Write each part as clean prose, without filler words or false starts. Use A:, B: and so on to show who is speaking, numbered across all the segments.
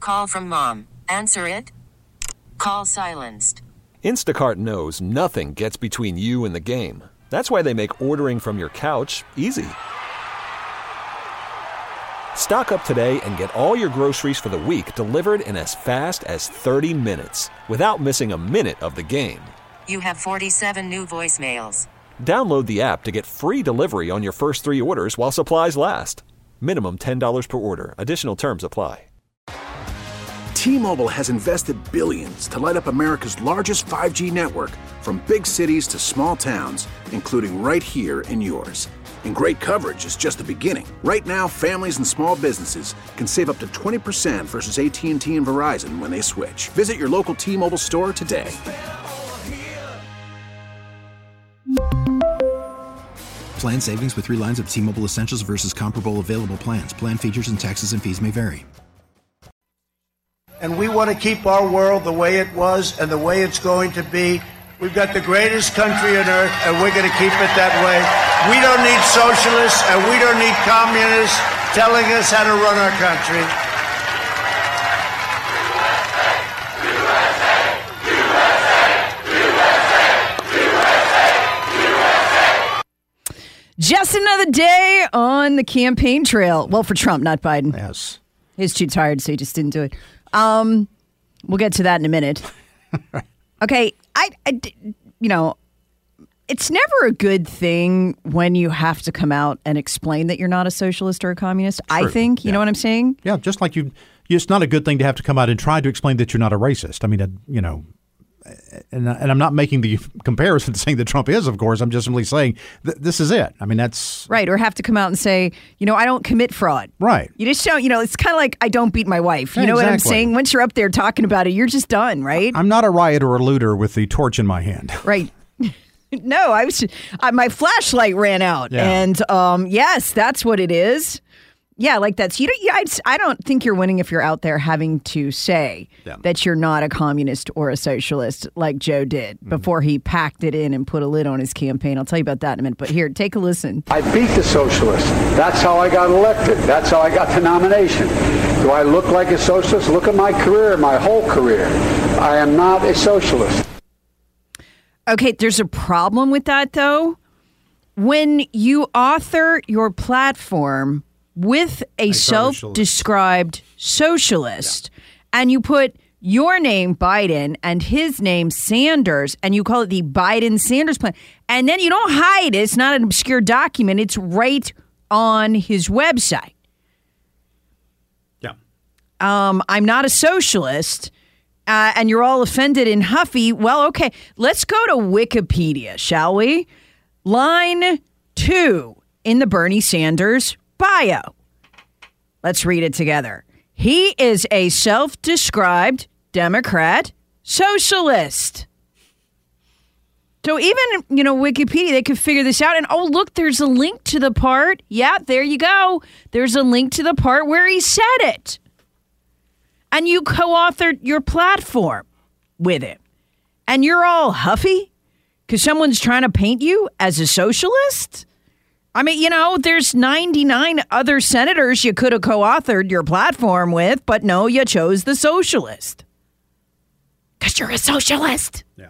A: Call from mom. Answer it. Call silenced.
B: Instacart knows nothing gets between you and the game. That's why they make ordering from your couch easy. Stock up today and get all your groceries for the week delivered in as fast as 30 minutes without missing a minute of the game.
A: You have 47 new voicemails.
B: Download the app to get free delivery on your first 3 orders while supplies last. Minimum $10 per order. Additional terms apply.
C: T-Mobile has invested billions to light up America's largest 5G network, from big cities to small towns, including right here in yours. And great coverage is just the beginning. Right now, families and small businesses can save up to 20% versus AT&T and Verizon when they switch. Visit your local T-Mobile store today.
D: Plan savings with 3 lines of T-Mobile Essentials versus comparable available plans. Plan features and taxes and fees may vary.
E: And we want to keep our world the way it was and the way it's going to be. We've got the greatest country on earth, and we're going to keep it that way. We don't need socialists, and we don't need communists telling us how to run our country.
F: Just another day on the campaign trail. Well, for Trump, not Biden.
G: Yes.
F: He's too tired, so he just didn't do it. We'll get to that in a minute. Okay, it's never a good thing when you have to come out and explain that you're not a socialist or a communist. True. I think, you know what I'm saying?
G: Yeah, just like it's not a good thing to have to come out and try to explain that you're not a racist. I mean, and I'm not making the comparison saying that Trump is, of course. I'm just simply saying this is it. I mean, that's...
F: Right, or have to come out and say, I don't commit fraud.
G: Right.
F: You just don't, it's kind of like I don't beat my wife. You know what I'm saying? Once you're up there talking about it, you're just done, right?
G: I'm not a rioter or a looter with the torch in my hand.
F: Right. No, my flashlight ran out. Yeah. And yes, that's what it is. Yeah, like that's I don't think you're winning if you're out there having to say that you're not a communist or a socialist like Joe did before he packed it in and put a lid on his campaign. I'll tell you about that in a minute. But here, take a listen.
H: I beat the socialists. That's how I got elected. That's how I got the nomination. Do I look like a socialist? Look at my career, my whole career. I am not a socialist.
F: Okay, there's a problem with that, though. When you author your platform with a self-described socialist, and you put your name, Biden, and his name, Sanders, and you call it the Biden-Sanders plan, and then you don't hide it. It's not an obscure document. It's right on his website.
G: Yeah.
F: I'm not a socialist, and you're all offended and huffy. Well, okay, let's go to Wikipedia, shall we? Line 2 in the Bernie Sanders bio. Let's read it together. He is a self-described Democrat socialist. So even, Wikipedia, they could figure this out. And, oh, look, there's a link to the part. Yeah, there you go. There's a link to the part where he said it. And you co-authored your platform with it. And you're all huffy because someone's trying to paint you as a socialist? I mean, there's 99 other senators you could have co-authored your platform with, but no, you chose the socialist. Because you're a socialist.
G: Yeah.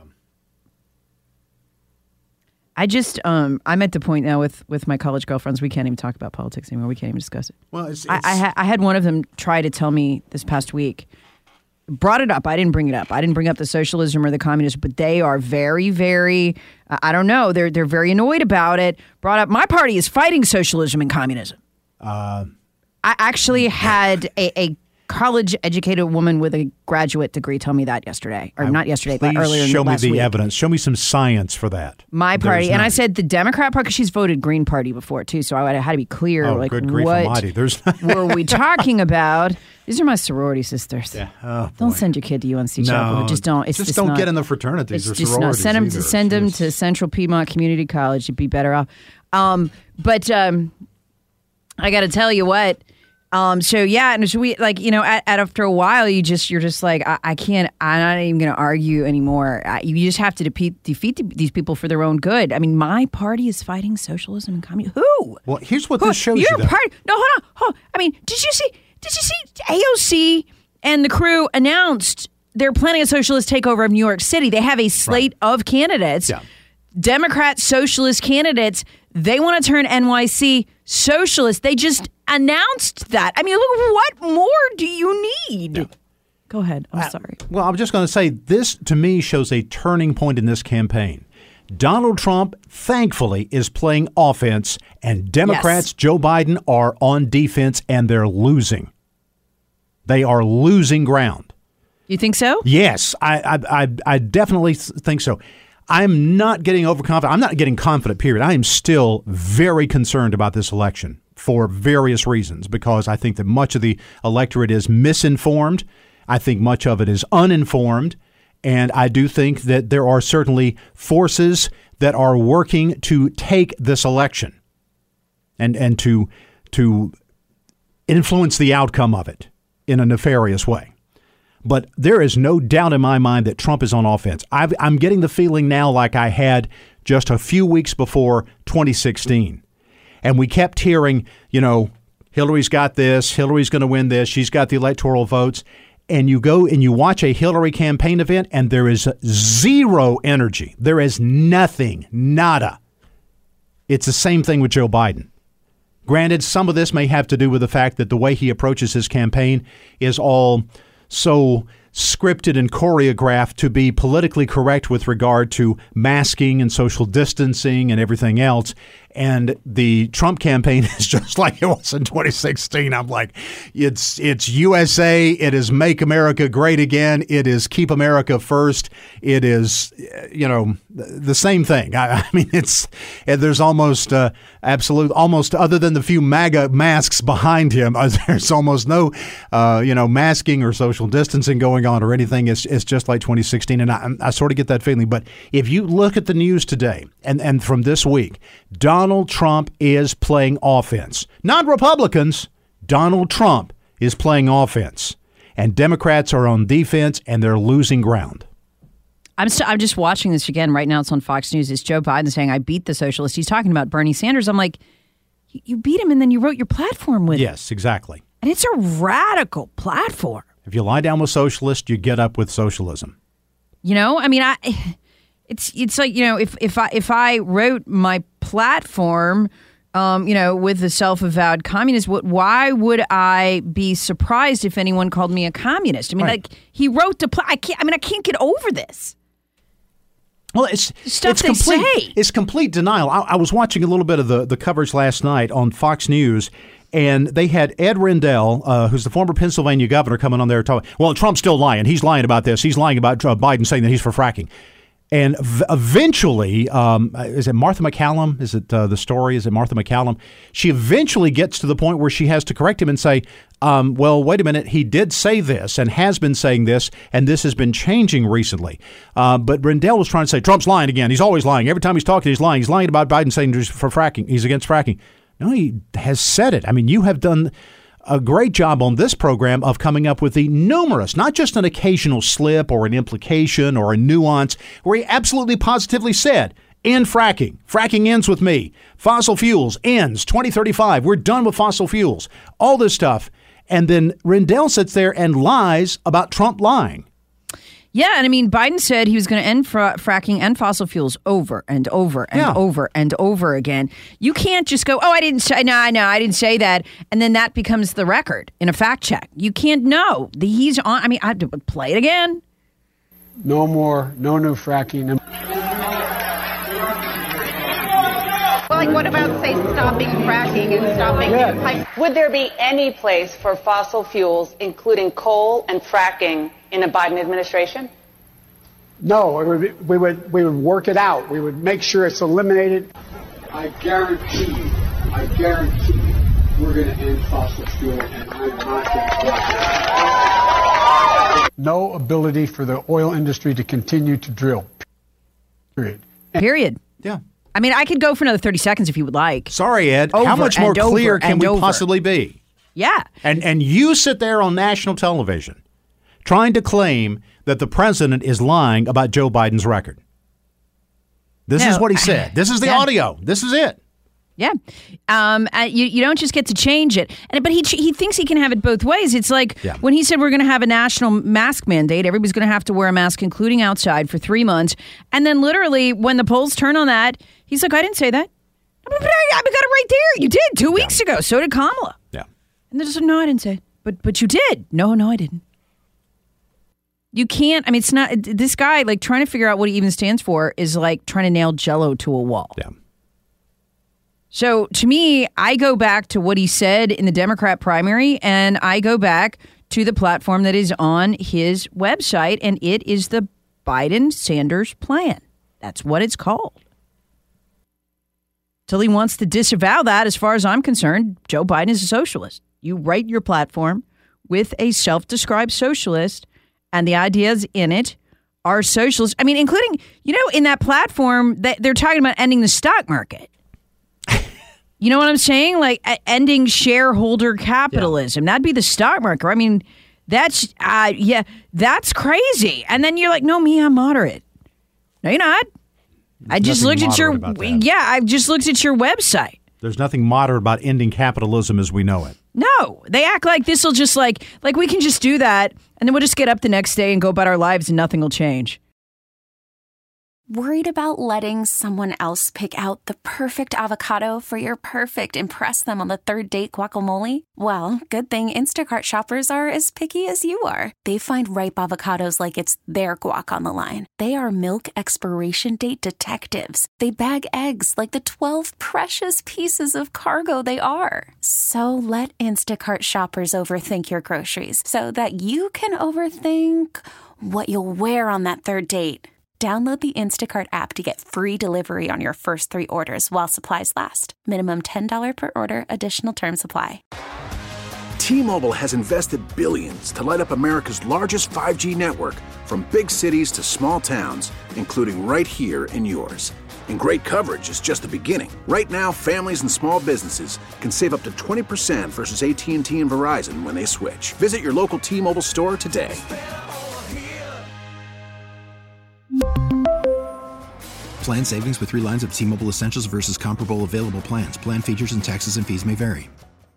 F: I'm at the point now with my college girlfriends, we can't even talk about politics anymore. We can't even discuss it.
G: Well,
F: I had one of them try to tell me this past week, brought it up. I didn't bring it up. I didn't bring up the socialism or the communism, but they are very, very, I don't know. They're very annoyed about it. Brought up, my party is fighting socialism and communism. I actually had a college-educated woman with a graduate degree tell me that yesterday. Or not yesterday, but earlier in the last week.
G: Show me the evidence. Show me some science for that.
F: My party. And I said the Democrat Party, because she's voted Green Party before, too, so I had to be clear.
G: Oh, like, good grief almighty.
F: Were we talking about? These are my sorority sisters.
G: Yeah. Oh,
F: don't send your kid to UNC Chapel. Just don't. It's
G: just don't get in the fraternities or sororities.
F: Send them to Central Piedmont Community College. You'd be better off. But I got to tell you what. So yeah, and so we after a while, you're just like, I can't. I'm not even going to argue anymore. You just have to defeat these people for their own good. I mean, my party is fighting socialism and communism. Who?
G: Well, here's what this shows you.
F: Your party? No, hold on. I mean, did you see AOC And the crew announced they're planning a socialist takeover of New York City. They have a slate of candidates.
G: Yeah.
F: Democrat socialist candidates. They want to turn NYC socialist. They just announced that. I mean, look, what more do you need?
G: Yeah.
F: Go ahead. I'm sorry.
G: Well, I'm just going to say this, to me, shows a turning point in this campaign. Donald Trump, thankfully, is playing offense, and Democrats, Joe Biden, are on defense, and they're losing. They are losing ground.
F: You think so?
G: Yes, I definitely think so. I'm not getting overconfident. I'm not getting confident, period. I am still very concerned about this election for various reasons, because I think that much of the electorate is misinformed. I think much of it is uninformed. And I do think that there are certainly forces that are working to take this election and to influence the outcome of it in a nefarious way. But there is no doubt in my mind that Trump is on offense. I'm getting the feeling now like I had just a few weeks before 2016. And we kept hearing, Hillary's got this, Hillary's going to win this, she's got the electoral votes. And you go and you watch a Hillary campaign event, and there is zero energy. There is nothing, nada. It's the same thing with Joe Biden. Granted, some of this may have to do with the fact that the way he approaches his campaign is all so scripted and choreographed to be politically correct with regard to masking and social distancing and everything else. And the Trump campaign is just like it was in 2016. I'm like, it's USA. It is Make America Great Again. It is Keep America First. It is, the same thing. I mean, there's almost almost other than the few MAGA masks behind him, there's almost no, masking or social distancing going on or anything. It's just like 2016. And I sort of get that feeling. But if you look at the news today and from this week, Donald Trump is playing offense. Not Republicans. Donald Trump is playing offense. And Democrats are on defense, and they're losing ground.
F: I'm just watching this again. Right now it's on Fox News. It's Joe Biden saying, I beat the socialist. He's talking about Bernie Sanders. I'm like, you beat him, and then you wrote your platform with him.
G: Yes, exactly.
F: And it's a radical platform.
G: If you lie down with socialists, you get up with socialism.
F: It's like, if I wrote my platform, with the self-avowed communist, why would I be surprised if anyone called me a communist? I mean,
G: right.
F: He wrote the I can't get over this.
G: Well, it's complete denial. I was watching a little bit of the coverage last night on Fox News, and they had Ed Rendell, who's the former Pennsylvania governor, coming on there talking. Well, Trump's still lying. He's lying about this. He's lying about Biden saying that he's for fracking. And eventually, is it Martha McCallum? Is it the story? Is it Martha McCallum? She eventually gets to the point where she has to correct him and say, well, wait a minute. He did say this and has been saying this, and this has been changing recently. But Rendell was trying to say, Trump's lying again. He's always lying. Every time he's talking, he's lying. He's lying about Biden saying he's for fracking. He's against fracking. No, he has said it. I mean, you have done a great job on this program of coming up with the numerous, not just an occasional slip or an implication or a nuance, where he absolutely positively said, end fracking. Fracking ends with me. Fossil fuels ends 2035. We're done with fossil fuels. All this stuff. And then Rendell sits there and lies about Trump lying.
F: Yeah, and I mean, Biden said he was going to end fracking and fossil fuels over and over and over and over again. You can't just go, I didn't say, no, I didn't say that, and then that becomes the record in a fact check. You can't know. He's on. I mean, I have to play it again.
H: No new fracking.
I: Well, what about, say, stopping fracking and stopping new pipes? Would there be any place for fossil fuels, including coal and fracking, in a Biden administration?
H: No, we would work it out. We would make sure it's eliminated. I guarantee we're going to end fossil fuel, and I'm not going to. No ability for the oil industry to continue to drill.
F: Period.
G: Yeah.
F: I mean, I could go for another 30 seconds if you would like.
G: Sorry, Ed. How much more clear can we possibly be?
F: Yeah.
G: And you sit there on national television trying to claim that the president is lying about Joe Biden's record. This is what he said. This is the audio. This is it.
F: Yeah. You don't just get to change it. But he thinks he can have it both ways. It's like when he said we're going to have a national mask mandate, everybody's going to have to wear a mask, including outside, for 3 months. And then literally when the polls turn on that, he's like, I didn't say that. I got it right there. You did 2 weeks ago. So did Kamala.
G: Yeah.
F: And they're just like, no, I didn't say it. But you did. No, I didn't. You can't. I mean, it's not. This guy, like, trying to figure out what he even stands for is like trying to nail Jell-O to a wall.
G: Yeah.
F: So to me, I go back to what he said in the Democrat primary, and I go back to the platform that is on his website, and it is the Biden-Sanders plan. That's what it's called. Till he wants to disavow that, as far as I'm concerned, Joe Biden is a socialist. You write your platform with a self-described socialist, and the ideas in it are socialist. I mean, including, in that platform, that they're talking about ending the stock market. You know what I'm saying? Like ending shareholder capitalism. That'd be the stock market. I mean, that's crazy. And then you're like, no, I'm moderate. No, you're not. I just looked at your website.
G: There's nothing moderate about ending capitalism as we know it.
F: No, they act like this will just like we can just do that and then we'll just get up the next day and go about our lives and nothing will change.
J: Worried about letting someone else pick out the perfect avocado for your perfect impress them on the third date guacamole? Well, good thing Instacart shoppers are as picky as you are. They find ripe avocados like it's their guac on the line. They are milk expiration date detectives. They bag eggs like the 12 precious pieces of cargo they are. So let Instacart shoppers overthink your groceries so that you can overthink what you'll wear on that third date. Download the Instacart app to get free delivery on your first 3 orders while supplies last. Minimum $10 per order. Additional terms apply.
C: T-Mobile has invested billions to light up America's largest 5G network, from big cities to small towns, including right here in yours. And great coverage is just the beginning. Right now, families and small businesses can save up to 20% versus AT&T and Verizon when they switch. Visit your local T-Mobile store today.
D: Plan savings with 3 lines of T-Mobile Essentials versus comparable available plans. Plan features and taxes and fees may vary.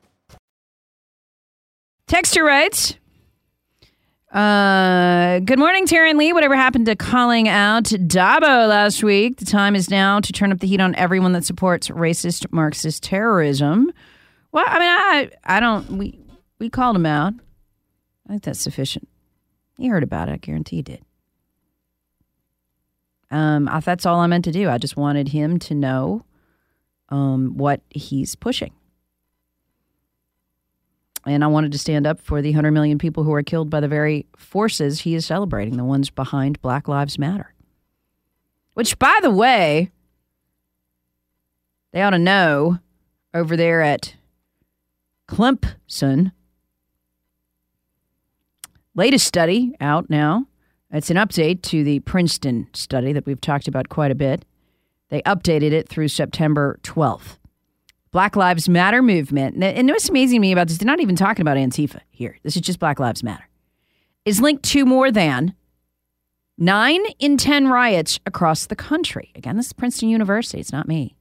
F: Texter writes, good morning, Taryn Lee. Whatever happened to calling out Dabo last week? The time is now to turn up the heat on everyone that supports racist Marxist terrorism. Well, I mean, we called him out. I think that's sufficient. You heard about it. I guarantee you did. That's all I meant to do. I just wanted him to know what he's pushing. And I wanted to stand up for the 100 million people who are killed by the very forces he is celebrating, the ones behind Black Lives Matter. Which, by the way, they ought to know over there at Clemson. Latest study out now. It's an update to the Princeton study that we've talked about quite a bit. They updated it through September 12th. Black Lives Matter movement, and what's amazing to me about this, they're not even talking about Antifa here. This is just Black Lives Matter, is linked to more than 9 in 10 riots across the country. Again, this is Princeton University. It's not me.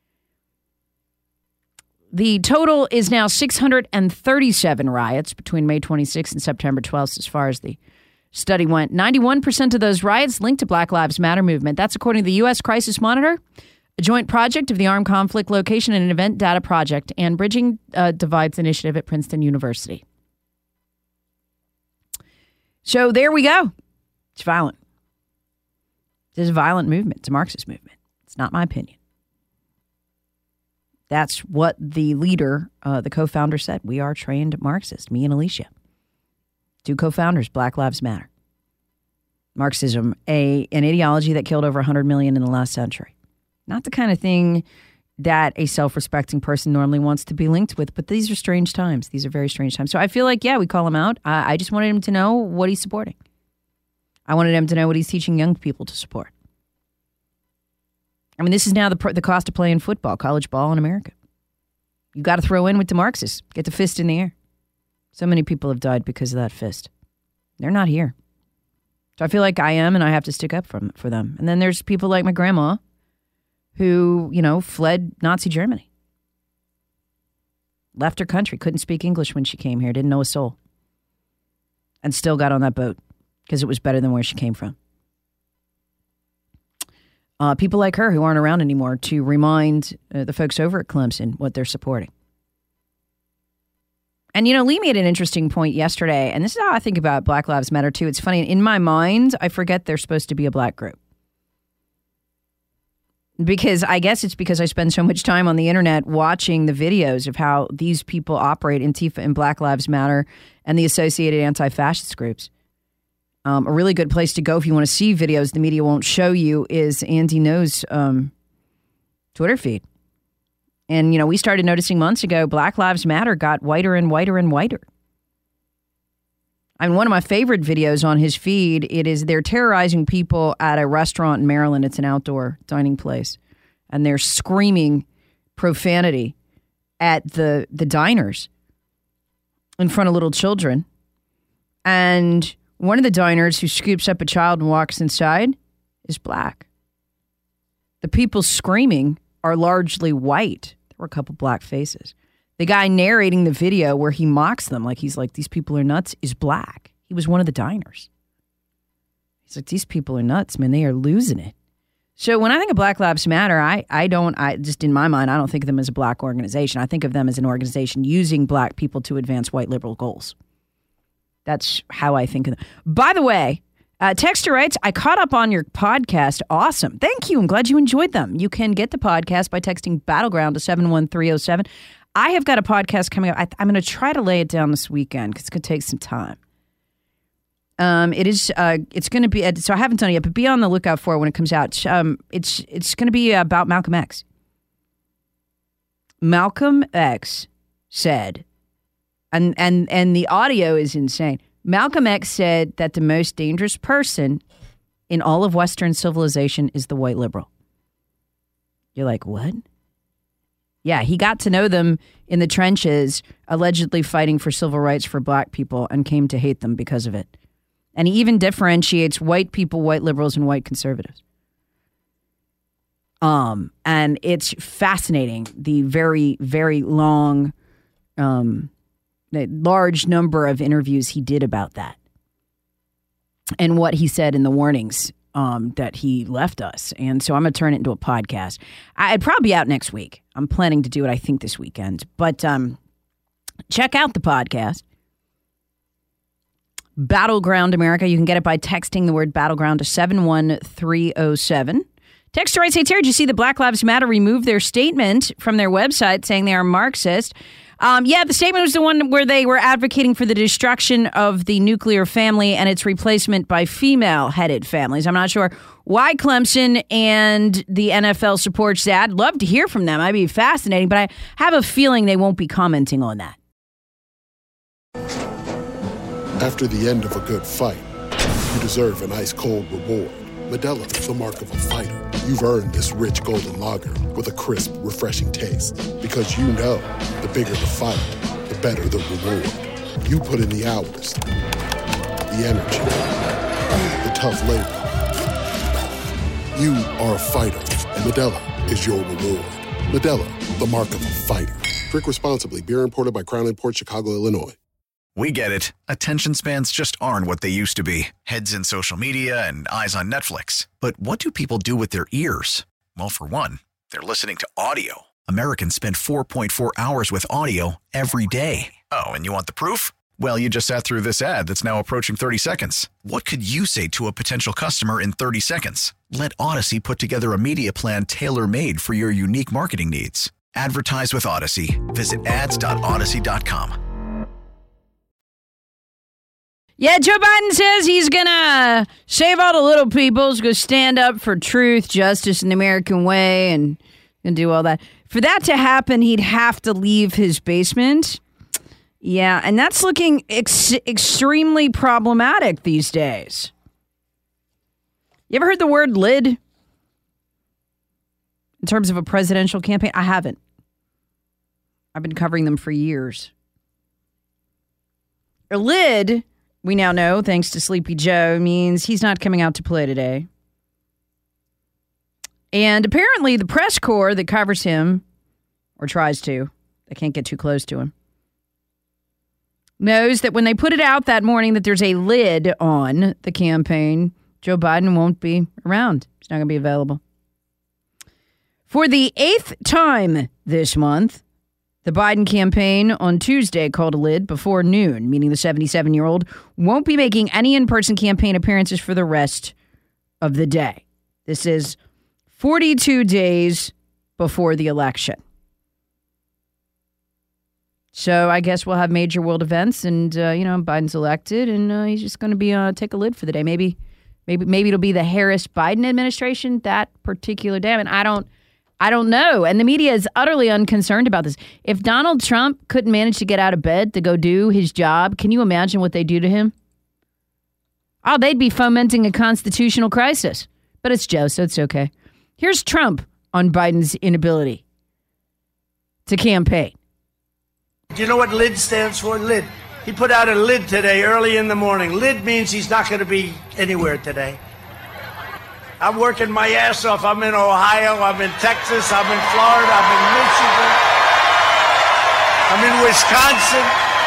F: The total is now 637 riots between May 26th and September 12th as far as the study went. 91% of those riots linked to Black Lives Matter movement. That's according to the U.S. Crisis Monitor, a joint project of the Armed Conflict Location and Event Data Project and Bridging Divides Initiative at Princeton University. So there we go. It's violent. It's a violent movement. It's a Marxist movement. It's not my opinion. That's what the leader, the co-founder said. We are trained Marxists, me and Alicia. 2 co-founders, Black Lives Matter. Marxism, an ideology that killed over 100 million in the last century. Not the kind of thing that a self-respecting person normally wants to be linked with, but these are strange times. These are very strange times. So I feel like, we call him out. I just wanted him to know what he's supporting. I wanted him to know what he's teaching young people to support. I mean, this is now the cost of playing football, college ball in America. You got to throw in with the Marxists. Get the fist in the air. So many people have died because of that fist. They're not here. So I feel like I am, and I have to stick up for them. And then there's people like my grandma who, fled Nazi Germany. Left her country, couldn't speak English when she came here, didn't know a soul. And still got on that boat because it was better than where she came from. People like her who aren't around anymore to remind the folks over at Clemson what they're supporting. And, Lee made an interesting point yesterday, and this is how I think about Black Lives Matter, too. It's funny. In my mind, I forget they're supposed to be a black group. Because I guess it's because I spend so much time on the internet watching the videos of how these people operate, Antifa and Black Lives Matter and the associated anti-fascist groups. A really good place to go if you want to see videos the media won't show you is Andy Ngo's Twitter feed. And, we started noticing months ago, Black Lives Matter got whiter and whiter and whiter. I mean, one of my favorite videos on his feed, they're terrorizing people at a restaurant in Maryland. It's an outdoor dining place. And they're screaming profanity at the diners in front of little children. And one of the diners who scoops up a child and walks inside is black. The people screaming are largely white. There were a couple black faces. The guy narrating the video where he mocks them, he's like, these people are nuts, is black. He was one of the diners. He's like, these people are nuts, man. They are losing it. So when I think of Black Lives Matter, I just in my mind, I don't think of them as a black organization. I think of them as an organization using black people to advance white liberal goals. That's how I think of them. By the way, Texter writes, I caught up on your podcast. Awesome. Thank you. I'm glad you enjoyed them. You can get the podcast by texting Battleground to 71307. I have got a podcast coming up. I'm going to try to lay it down this weekend because it's going to take some time. It's going to be, so I haven't done it yet, but be on the lookout for it when it comes out. It's going to be about Malcolm X. Malcolm X said, and the audio is insane. Malcolm X said that the most dangerous person in all of Western civilization is the white liberal. You're like, what? Yeah, he got to know them in the trenches, allegedly fighting for civil rights for black people, and came to hate them because of it. And he even differentiates white people, white liberals, and white conservatives. And it's fascinating, the very, very long, the large number of interviews he did about that. And what he said in the warnings that he left us. And so I'm going to turn it into a podcast. I'd probably be out next week. I'm planning to do it, I think, this weekend. But check out the podcast. Battleground America. You can get it by texting the word Battleground to 71307. Texter writes, hey, Terry, did you see the Black Lives Matter remove their statement from their website saying they are Marxist? Yeah, the statement was the one where they were advocating for the destruction of the nuclear family and its replacement by female-headed families. I'm not sure why Clemson and the NFL supports that. I'd love to hear from them. I'd be fascinating, but I have a feeling they won't be commenting on that.
K: After the end of a good fight, you deserve an ice-cold reward. Modelo is the mark of a fighter. You've earned this rich golden lager with a crisp, refreshing taste. Because you know, the bigger the fight, the better the reward. You put in the hours, the energy, the tough labor. You are a fighter, and Modelo is your reward. Modelo, the mark of a fighter. Drink responsibly. Beer imported by Crown Imports, Chicago, Illinois.
L: We get it. Attention spans just aren't what they used to be. Heads in social media and eyes on Netflix. But what do people do with their ears? Well, for one, they're listening to audio. Americans spend 4.4 hours with audio every day. Oh, and you want the proof? Well, you just sat through this ad that's now approaching 30 seconds. What could you say to a potential customer in 30 seconds? Let Odyssey put together a media plan tailor-made for your unique marketing needs. Advertise with Odyssey. Visit ads.odyssey.com.
F: Yeah, Joe Biden says he's going to save all the little people. He's going to stand up for truth, justice, and the American way, and do all that. For that to happen, he'd have to leave his basement. Yeah, and that's looking extremely problematic these days. You ever heard the word lid in terms of a presidential campaign? I haven't. I've been covering them for years. A lid, we now know, thanks to Sleepy Joe, means he's not coming out to play today. And apparently the press corps that covers him, or tries to, They can't get too close to him. Knows that when they put it out that morning that there's a lid on the campaign, Joe Biden won't be around. He's not going to be available. For the 8th time this month, the Biden campaign on Tuesday called a lid before noon, meaning the 77-year-old won't be making any in-person campaign appearances for the rest of the day. This is 42 days before the election. So I guess we'll have major world events and, Biden's elected and he's just going to be take a lid for the day. Maybe it'll be the Harris-Biden administration that particular day. And I don't know. And the media is utterly unconcerned about this. If Donald Trump couldn't manage to get out of bed to go do his job, can you imagine what they do to him? Oh, they'd be fomenting a constitutional crisis. But it's Joe, so it's okay. Here's Trump on Biden's inability to campaign.
E: Do you know what LID stands for? LID. He put out a lid today early in the morning. LID means he's not going to be anywhere today. I'm working my ass off. I'm in Ohio. I'm in Texas. I'm in Florida. I'm in Michigan. I'm in Wisconsin.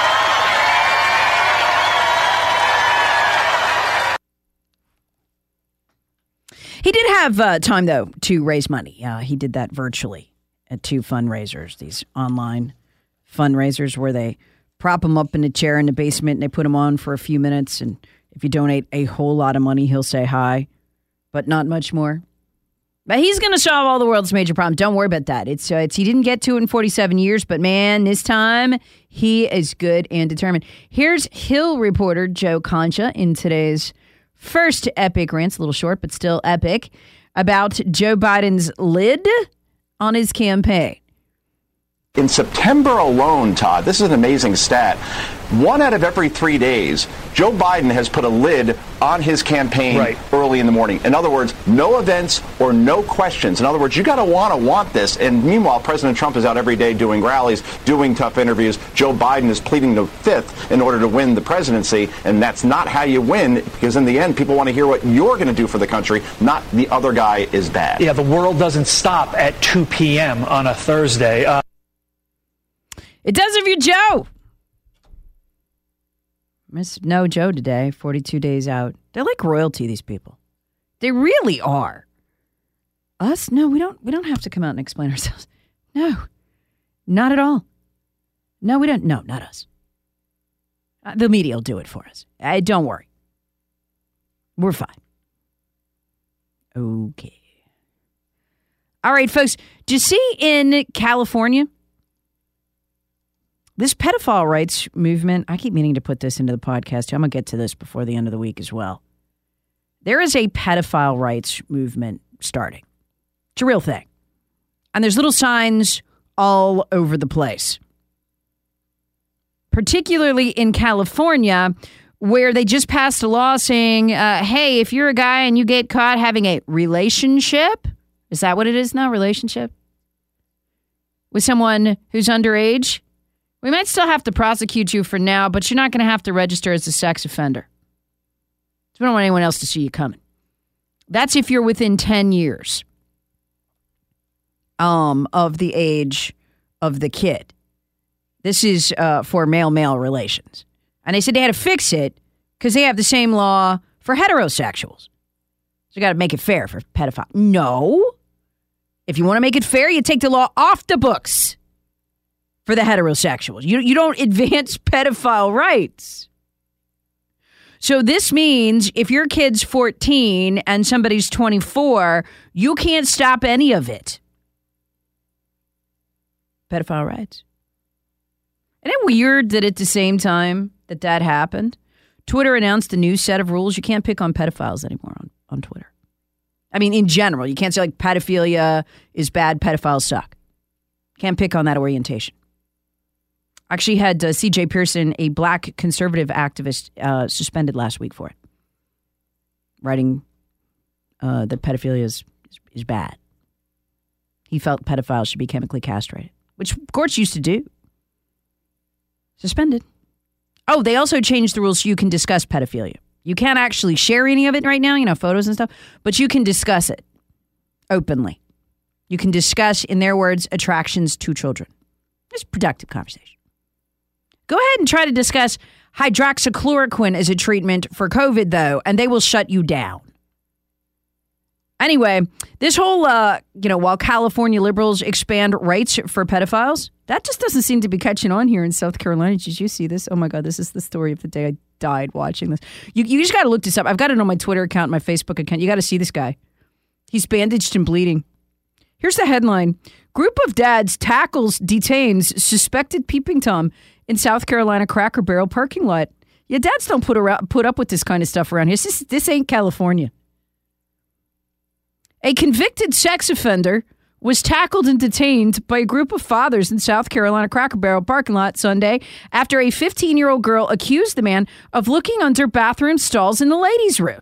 F: He did have time, though, to raise money. He did that virtually at 2 fundraisers, these online fundraisers where they prop him up in a chair in the basement and they put him on for a few minutes. And if you donate a whole lot of money, he'll say hi. But not much more. But he's going to solve all the world's major problems. Don't worry about that. It's he didn't get to it in 47 years, but man, this time he is good and determined. Here's Hill reporter Joe Concha in today's first epic rant, a little short, but still epic, about Joe Biden's lid on his campaign.
M: In September alone, Todd, this is an amazing stat. 1 out of every 3 days, Joe Biden has put a lid on his campaign early in the morning. In other words, no events or no questions. In other words, you got to want this. And meanwhile, President Trump is out every day doing rallies, doing tough interviews. Joe Biden is pleading the 5th in order to win the presidency. And that's not how you win, because in the end, people want to hear what you're going to do for the country, not the other guy is bad.
N: Yeah, the world doesn't stop at 2 p.m. on a Thursday.
F: It does if you're Joe. Miss No Joe today, 42 days out. They're like royalty, these people. They really are. Us? No, we don't have to come out and explain ourselves. No, not at all. No, we don't. No, not us. The media will do it for us. Don't worry. We're fine. Okay. All right, folks. Do you see in California, this pedophile rights movement, I keep meaning to put this into the podcast. I'm going to get to this before the end of the week as well. There is a pedophile rights movement starting. It's a real thing. And there's little signs all over the place. Particularly in California, where they just passed a law saying, hey, if you're a guy and you get caught having a relationship, is that what it is now, relationship? With someone who's underage? We might still have to prosecute you for now, but you're not going to have to register as a sex offender. We don't want anyone else to see you coming. That's if you're within 10 years of the age of the kid. This is for male-male relations. And they said they had to fix it because they have the same law for heterosexuals. So you got to make it fair for pedophiles. No. If you want to make it fair, you take the law off the books. For the heterosexuals. You don't advance pedophile rights. So this means if your kid's 14 and somebody's 24, you can't stop any of it. Pedophile rights. Isn't it weird that at the same time that happened, Twitter announced a new set of rules? You can't pick on pedophiles anymore on Twitter. I mean, in general, you can't say like pedophilia is bad, pedophiles suck. Can't pick on that orientation. Actually had C.J. Pearson, a black conservative activist, suspended last week for it. Writing that pedophilia is bad. He felt pedophiles should be chemically castrated, which courts used to do. Suspended. Oh, they also changed the rules so you can discuss pedophilia. You can't actually share any of it right now, photos and stuff, but you can discuss it openly. You can discuss, in their words, attractions to children. It's a productive conversation. Go ahead and try to discuss hydroxychloroquine as a treatment for COVID, though, and they will shut you down. Anyway, this whole, while California liberals expand rights for pedophiles, that just doesn't seem to be catching on here in South Carolina. Did you see this? Oh, my God, this is the story of the day. I died watching this. You just got to look this up. I've got it on my Twitter account, my Facebook account. You got to see this guy. He's bandaged and bleeding. Here's the headline. Group of dads tackles, detains suspected peeping Tom in South Carolina Cracker Barrel parking lot. Yeah, dads don't put up with this kind of stuff around here. This ain't California. A convicted sex offender was tackled and detained by a group of fathers in South Carolina Cracker Barrel parking lot Sunday after a 15-year-old girl accused the man of looking under bathroom stalls in the ladies' room.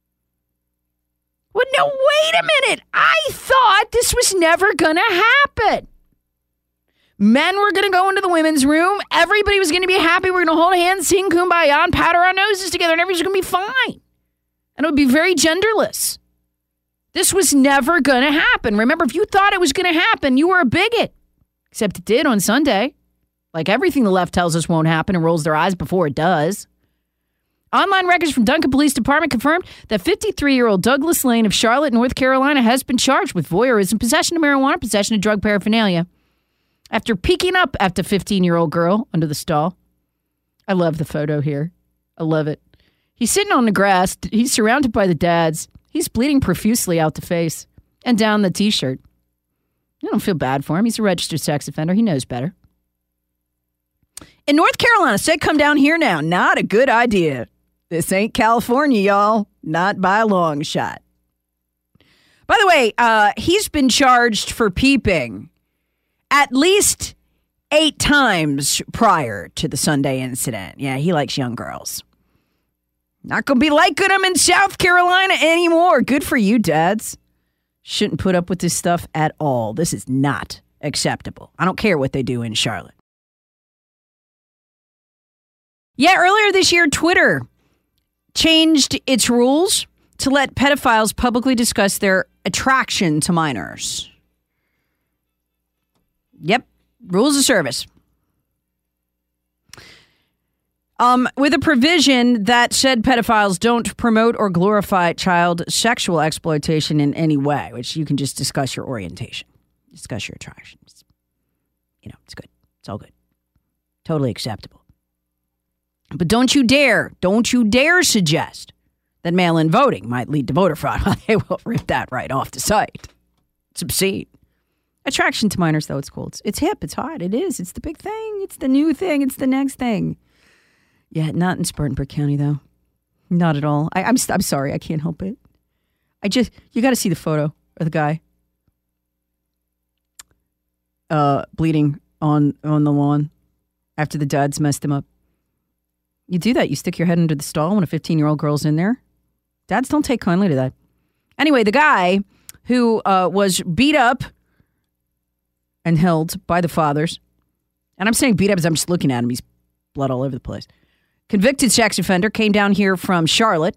F: Well, no, wait a minute. I thought this was never going to happen. Men were going to go into the women's room. Everybody was going to be happy. We're going to hold hands, sing Kumbaya, and powder our noses together, and everything's going to be fine. And it would be very genderless. This was never going to happen. Remember, if you thought it was going to happen, you were a bigot. Except it did on Sunday. Like everything the left tells us won't happen and rolls their eyes before it does. Online records from Duncan Police Department confirmed that 53-year-old Douglas Lane of Charlotte, North Carolina, has been charged with voyeurism, possession of marijuana, possession of drug paraphernalia, after peeking up at the 15-year-old girl under the stall. I love the photo here. I love it. He's sitting on the grass. He's surrounded by the dads. He's bleeding profusely out the face and down the T-shirt. I don't feel bad for him. He's a registered sex offender. He knows better. In North Carolina, said come down here now. Not a good idea. This ain't California, y'all. Not by a long shot. By the way, he's been charged for peeping at least 8 times prior to the Sunday incident. Yeah, he likes young girls. Not going to be liking them in South Carolina anymore. Good for you, dads. Shouldn't put up with this stuff at all. This is not acceptable. I don't care what they do in Charlotte. Yeah, earlier this year, Twitter changed its rules to let pedophiles publicly discuss their attraction to minors. Yep, rules of service. With a provision that said pedophiles don't promote or glorify child sexual exploitation in any way, which you can just discuss your orientation, discuss your attractions. You know, it's good. It's all good. Totally acceptable. But don't you dare suggest that mail-in voting might lead to voter fraud. They will rip that right off the site. It's obscene. Attraction to minors, though, it's cool. It's hip. It's hot. It is. It's the big thing. It's the new thing. It's the next thing. Yeah, not in Spartanburg County, though. Not at all. I'm sorry. I can't help it. You got to see the photo of the guy bleeding on the lawn after the dads messed him up. You do that. You stick your head under the stall when a 15-year-old girl's in there. Dads don't take kindly to that. Anyway, the guy who was beat up and held by the fathers, and I'm saying beat up as I'm just looking at him. He's blood all over the place. Convicted sex offender came down here from Charlotte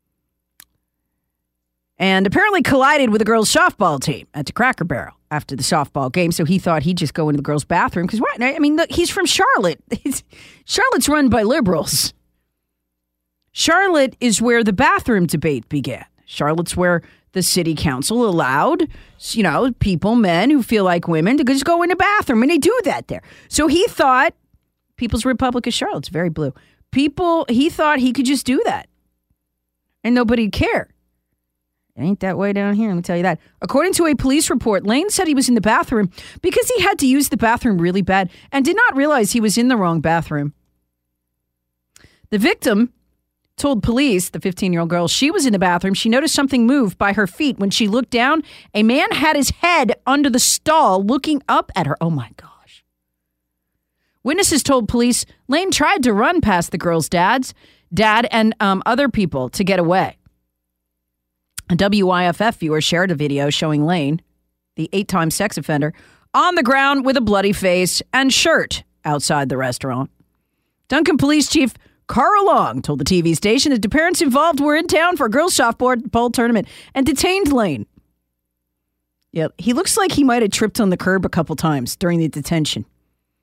F: and apparently collided with the girls' softball team at the Cracker Barrel after the softball game. So he thought he'd just go into the girls' bathroom. Because what? I mean, look, he's from Charlotte. Charlotte's run by liberals. Charlotte is where the bathroom debate began. Charlotte's where the city council allowed, men who feel like women to just go in the bathroom. And they do that there. So he thought, People's Republic of Charlotte's very blue. He thought he could just do that. And nobody'd care. It ain't that way down here, let me tell you that. According to a police report, Lane said he was in the bathroom because he had to use the bathroom really bad and did not realize he was in the wrong bathroom. The victim told police, the 15-year-old girl, she was in the bathroom. She noticed something move by her feet. When she looked down, a man had his head under the stall looking up at her. Oh, my gosh. Witnesses told police Lane tried to run past the girl's dad and other people to get away. A WYFF viewer shared a video showing Lane, the 8-time sex offender, on the ground with a bloody face and shirt outside the restaurant. Duncan Police Chief Carl Long told the TV station that the parents involved were in town for a girls' softball tournament and detained Lane. Yeah, he looks like he might have tripped on the curb a couple times during the detention.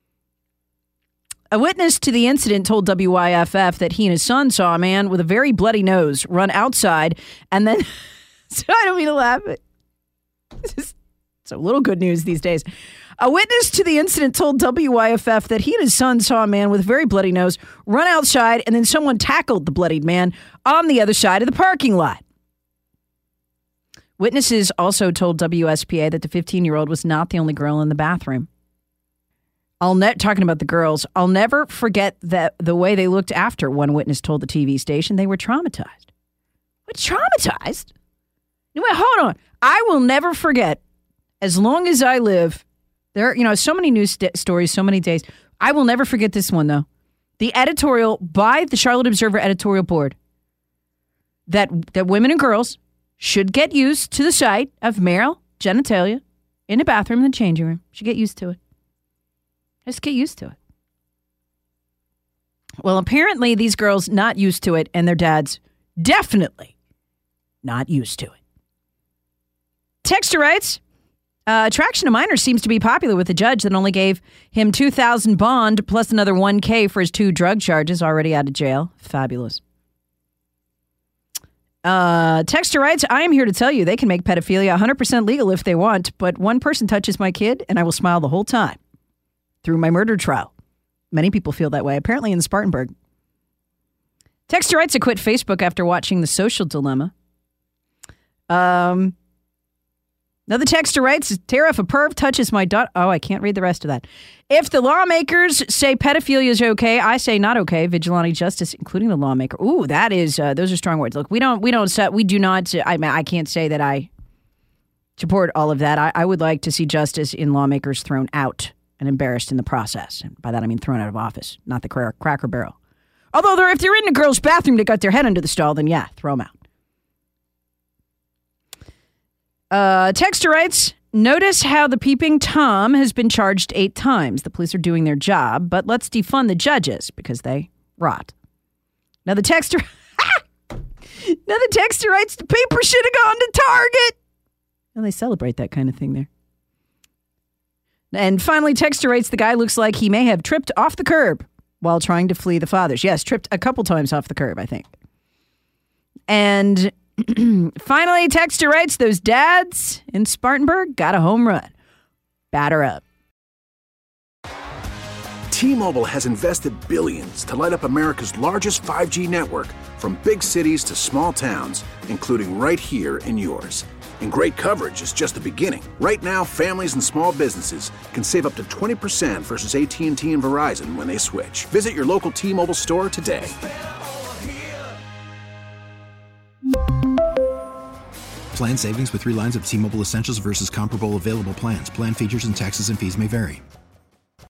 F: A witness to the incident told WYFF that he and his son saw a man with a very bloody nose run outside and then... So I don't mean to laugh. It's a little good news these days. A witness to the incident told WYFF that he and his son saw a man with a very bloody nose run outside and then someone tackled the bloodied man on the other side of the parking lot. Witnesses also told WSPA that the 15-year-old was not the only girl in the bathroom. Talking about the girls, I'll never forget that the way they looked after, one witness told the TV station. They were traumatized. What, traumatized? No, wait, hold on. I will never forget, as long as I live, there are, so many news stories, so many days. I will never forget this one, though. The editorial by the Charlotte Observer editorial board that women and girls should get used to the sight of male genitalia in the bathroom in the changing room. Should get used to it. Just get used to it. Well, apparently these girls not used to it, and their dads definitely not used to it. Texter writes, attraction to minors seems to be popular with the judge that only gave him $2,000 bond plus another $1,000 for his 2 drug charges, already out of jail. Fabulous. Texter writes, I am here to tell you they can make pedophilia 100% legal if they want, but one person touches my kid and I will smile the whole time through my murder trial. Many people feel that way, apparently in Spartanburg. Texter writes, I quit Facebook after watching The Social Dilemma. Another texter writes, Tara, if a perv touches my daughter... Oh, I can't read the rest of that. If the lawmakers say pedophilia is okay, I say not okay. Vigilante justice, including the lawmaker. Ooh, that is... those are strong words. Look, we do not... I can't say that I support all of that. I would like to see justice in lawmakers thrown out and embarrassed in the process. And by that, I mean thrown out of office, not the Cracker Barrel. Although, if they're in a girl's bathroom that got their head under the stall, then yeah, throw them out. Texter writes, notice how the peeping Tom has been charged 8 times. The police are doing their job, but let's defund the judges because they rot. Now the texter writes, the paper should have gone to Target. And they celebrate that kind of thing there. And finally, texter writes, the guy looks like he may have tripped off the curb while trying to flee the fathers. Yes, tripped a couple times off the curb, I think. And finally, texter writes, those dads in Spartanburg got a home run. Batter up.
C: T-Mobile has invested billions to light up America's largest 5G network, from big cities to small towns, including right here in yours. And great coverage is just the beginning. Right now, families and small businesses can save up to 20% versus AT&T and Verizon when they switch. Visit your local T-Mobile store today.
D: Plan savings with 3 lines of T-Mobile Essentials versus comparable available plans. Plan features and taxes and fees may vary.